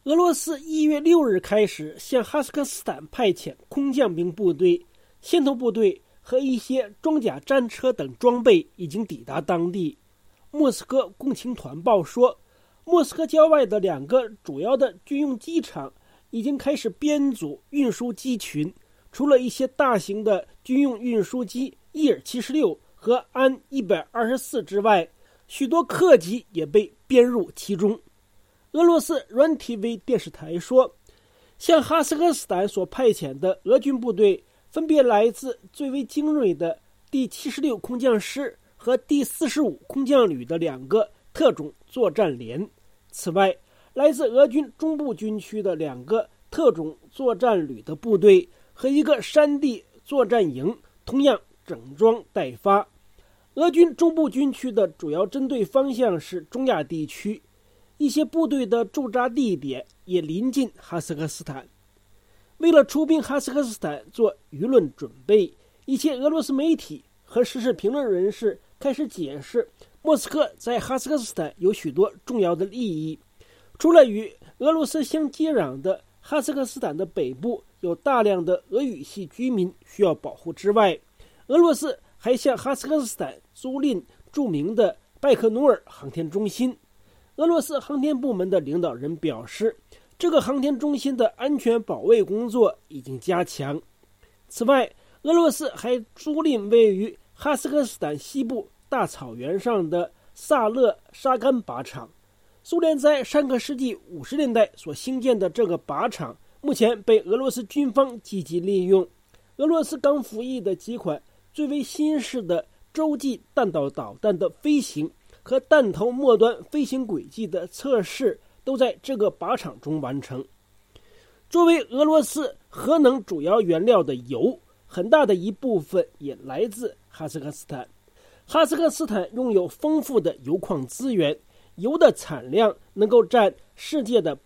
俄罗斯1月6日开始向哈萨克斯坦派遣空降兵部队、先头部队和一些装甲战车等装备已经抵达当地。莫斯科共青团报说，莫斯科郊外的2个主要的军用机场已经开始编组运输机群，除了一些大型的军用运输机伊尔76和安124之外，许多客机也被编入其中。俄罗斯 REN-TV 电视台说，向哈萨克斯坦所派遣的俄军部队分别来自最为精锐的第76空降师和第45空降旅的2个特种作战连。此外，来自俄军中部军区的2个特种作战旅的部队和一个山地作战营同样整装待发。俄军中部军区的主要针对方向是中亚地区，一些部队的驻扎地点也临近哈萨克斯坦。为了出兵哈萨克斯坦做舆论准备，一些俄罗斯媒体和时事评论人士开始解释，莫斯科在哈萨克斯坦有许多重要的利益。除了与俄罗斯相接壤的哈萨克斯坦的北部有大量的俄语系居民需要保护之外，俄罗斯还向哈萨克斯坦租赁著名的拜克努尔航天中心。俄罗斯航天部门的领导人表示，这个航天中心的安全保卫工作已经加强。此外，俄罗斯还租赁位于哈萨克斯坦西部大草原上的萨勒沙干靶场。苏联在上个世纪50年代所兴建的这个靶场，目前被俄罗斯军方积极利用。俄罗斯刚服役的几款最为新式的洲际弹道导弹的飞行和弹头末端飞行轨迹的测试都在这个靶场中完成。作为俄罗斯核能主要原料的铀，很大的一部分也来自哈萨克斯坦。哈萨克斯坦拥有丰富的铀矿资源，铀的产量能够占世界的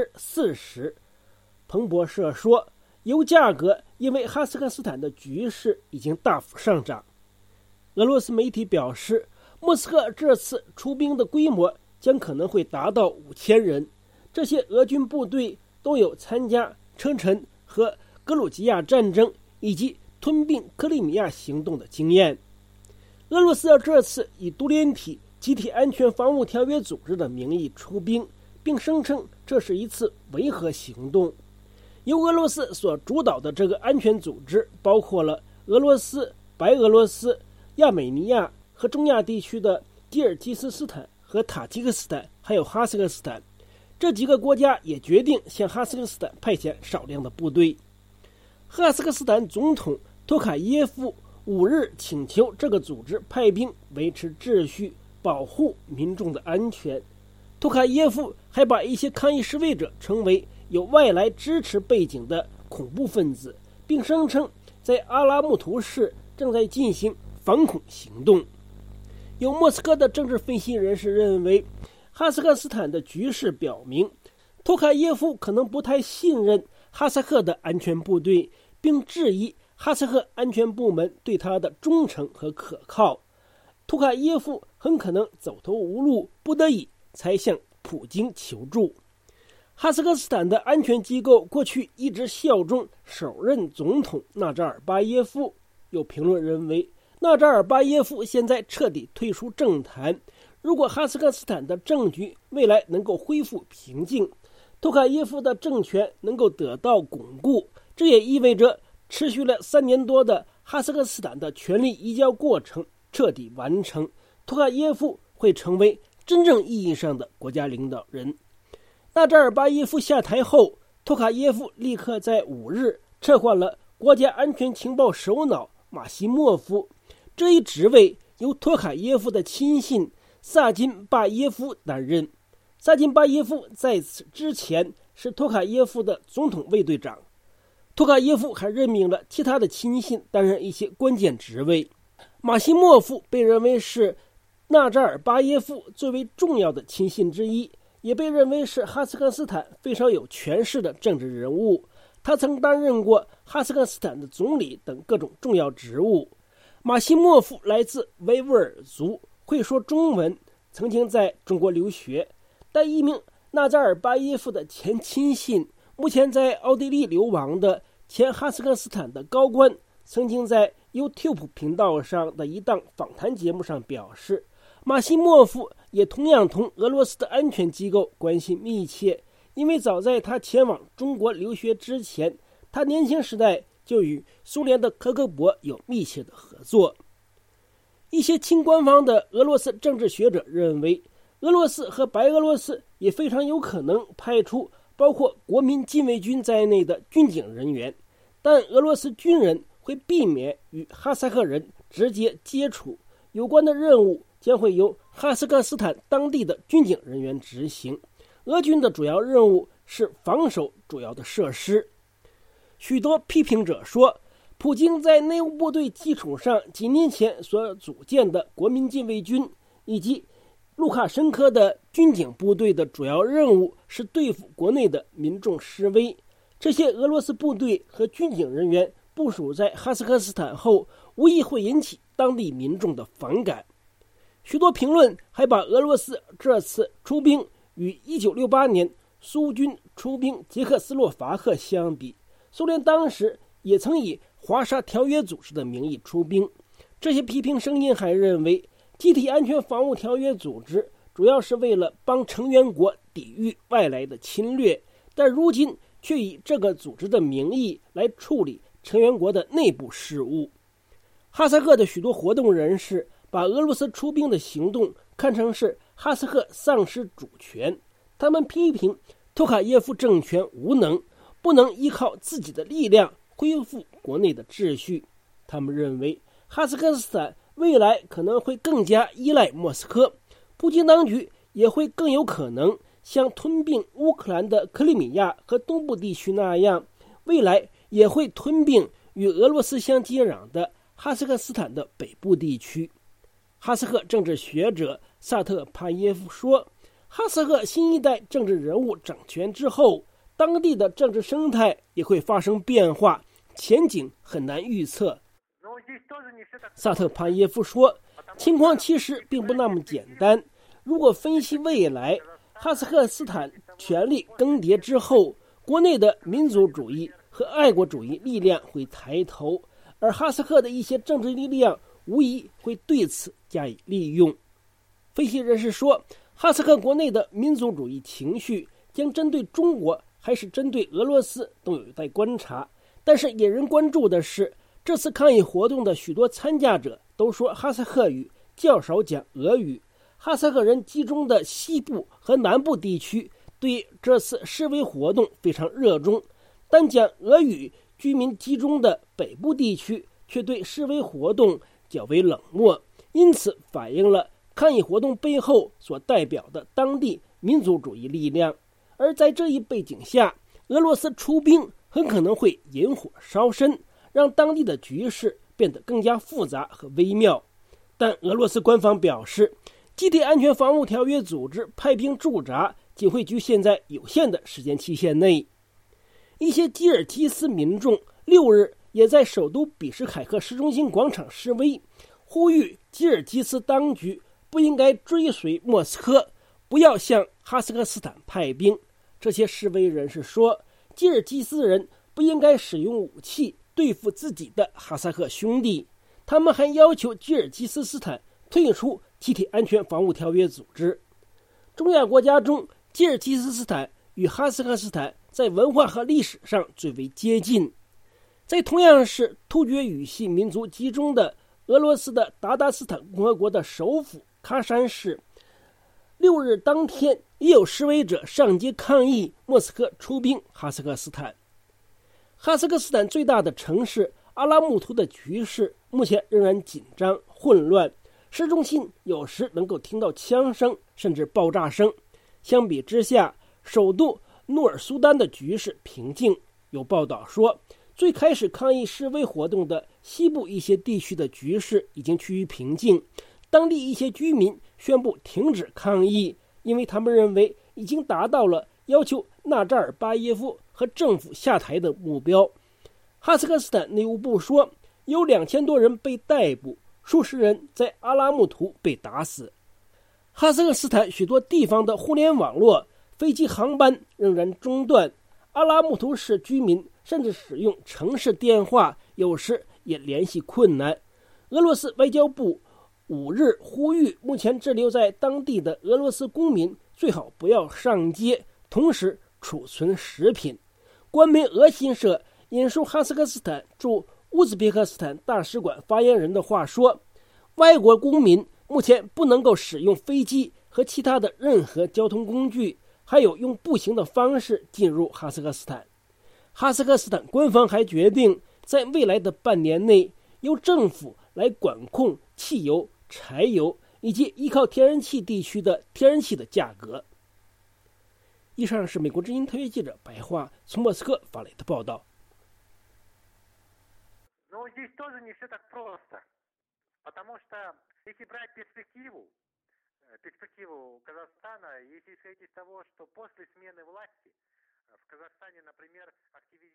40%。彭博社说，铀价格因为哈萨克斯坦的局势已经大幅上涨。俄罗斯媒体表示，莫斯科这次出兵的规模将可能会达到5000人，这些俄军部队都有参加车臣和格鲁吉亚战争以及吞并克里米亚行动的经验。俄罗斯这次以独联体集体安全防务条约组织的名义出兵，并声称这是一次维和行动。由俄罗斯所主导的这个安全组织包括了俄罗斯、白俄罗斯、亚美尼亚和中亚地区的吉尔吉斯斯坦和塔吉克斯坦，还有哈萨克斯坦。这几个国家也决定向哈萨克斯坦派遣少量的部队。哈萨克斯坦总统托卡耶夫5日请求这个组织派兵维持秩序，保护民众的安全。托卡耶夫还把一些抗议示威者称为有外来支持背景的恐怖分子，并声称在阿拉木图市正在进行反恐行动。有莫斯科的政治分析人士认为，哈萨克斯坦的局势表明，托卡耶夫可能不太信任哈萨克的安全部队，并质疑哈萨克安全部门对他的忠诚和可靠。托卡耶夫很可能走投无路，不得已才向普京求助。哈萨克斯坦的安全机构过去一直效忠首任总统纳扎尔巴耶夫。有评论认为，纳扎尔巴耶夫现在彻底退出政坛，如果哈萨克斯坦的政局未来能够恢复平静，托卡耶夫的政权能够得到巩固，这也意味着持续了3年多的哈萨克斯坦的权力移交过程彻底完成，托卡耶夫会成为真正意义上的国家领导人。纳扎尔巴耶夫下台后，托卡耶夫立刻在5日撤换了国家安全情报首脑马西莫夫，这一职位由托卡耶夫的亲信萨金巴耶夫担任。萨金巴耶夫在此之前是托卡耶夫的总统卫队长。托卡耶夫还任命了其他的亲信担任一些关键职位。马西莫夫被认为是纳扎尔巴耶夫最为重要的亲信之一，也被认为是哈萨克斯坦非常有权势的政治人物。他曾担任过哈萨克斯坦的总理等各种重要职务。马西莫夫来自维吾尔族，会说中文，曾经在中国留学。但一名纳扎尔巴耶夫的前亲信，目前在奥地利流亡的前哈萨克斯坦的高官，曾经在 YouTube 频道上的一档访谈节目上表示，马西莫夫也同样同俄罗斯的安全机构关系密切，因为早在他前往中国留学之前，他年轻时代就与苏联的科格勃有密切的合作。一些亲官方的俄罗斯政治学者认为，俄罗斯和白俄罗斯也非常有可能派出包括国民禁卫军在内的军警人员，但俄罗斯军人会避免与哈萨克人直接接触，有关的任务将会由哈萨克斯坦当地的军警人员执行。俄军的主要任务是防守主要的设施。许多批评者说，普京在内务部队基础上几年前所组建的国民禁卫军以及卢卡申科的军警部队的主要任务是对付国内的民众示威。这些俄罗斯部队和军警人员部署在哈萨克斯坦后，无疑会引起当地民众的反感。许多评论还把俄罗斯这次出兵与1968年苏军出兵捷克斯洛伐克相比，苏联当时也曾以华沙条约组织的名义出兵。这些批评声音还认为，集体安全防务条约组织主要是为了帮成员国抵御外来的侵略，但如今却以这个组织的名义来处理成员国的内部事务。哈萨克的许多活动人士把俄罗斯出兵的行动看成是哈萨克丧失主权，他们批评托卡耶夫政权无能，不能依靠自己的力量恢复国内的秩序。他们认为哈萨克斯坦未来可能会更加依赖莫斯科，普京当局也会更有可能像吞并乌克兰的克里米亚和东部地区那样，未来也会吞并与俄罗斯相接壤的哈萨克斯坦的北部地区。哈萨克政治学者萨特帕耶夫说，哈萨克新一代政治人物掌权之后，当地的政治生态也会发生变化，前景很难预测。萨特帕耶夫说，情况其实并不那么简单。如果分析未来，哈萨克斯坦权力更迭之后，国内的民族主义和爱国主义力量会抬头，而哈萨克的一些政治力量无疑会对此加以利用。分析人士说，哈萨克国内的民族主义情绪将针对中国还是针对俄罗斯都有待观察。但是引人关注的是，这次抗议活动的许多参加者都说哈萨克语，较少讲俄语。哈萨克人集中的西部和南部地区对这次示威活动非常热衷，但讲俄语居民集中的北部地区却对示威活动较为冷漠，因此反映了抗议活动背后所代表的当地民族主义力量。而在这一背景下，俄罗斯出兵很可能会引火烧身，让当地的局势变得更加复杂和微妙。但俄罗斯官方表示，集体安全防务条约组织派兵驻扎仅会局限在有限的时间期限内。一些吉尔吉斯民众6日也在首都比什凯克市中心广场示威，呼吁吉尔吉斯当局不应该追随莫斯科，不要向哈萨克斯坦派兵。这些示威人士说，吉尔吉斯人不应该使用武器对付自己的哈萨克兄弟。他们还要求吉尔吉斯斯坦退出集体安全防务条约组织。中亚国家中，吉尔吉斯斯坦与哈萨克斯坦在文化和历史上最为接近。在同样是突厥语系民族集中的俄罗斯的鞑靼斯坦共和国的首府喀山市，6日当天也有示威者上街抗议莫斯科出兵哈萨克斯坦。哈萨克斯坦最大的城市阿拉木图的局势目前仍然紧张混乱，市中心有时能够听到枪声甚至爆炸声。相比之下，首都努尔苏丹的局势平静。有报道说，最开始抗议示威活动的西部一些地区的局势已经趋于平静，当地一些居民宣布停止抗议，因为他们认为已经达到了要求纳扎尔巴耶夫和政府下台的目标。哈萨克斯坦内务部说，有2000多人被逮捕，数十人在阿拉木图被打死。哈萨克斯坦许多地方的互联网络飞机航班仍然中断，阿拉木图市居民甚至使用城市电话，有时也联系困难。俄罗斯外交部5日呼吁目前滞留在当地的俄罗斯公民最好不要上街，同时储存食品。官媒俄新社引述哈萨克斯坦驻乌兹别克斯坦大使馆发言人的话说，外国公民目前不能够使用飞机和其他的任何交通工具，还有用步行的方式进入哈萨克斯坦。哈萨克斯坦官方还决定在未来的半年内由政府来管控汽油、柴油以及依靠天然气地区的天然气的价格。以上是美国之音特约记者白桦从莫斯科发来的报道。 Здесь тоже не все так просто, потому что если брать перспективу Казахстана, если исходить из того, что после смены власти в Казахстане, например, активизировались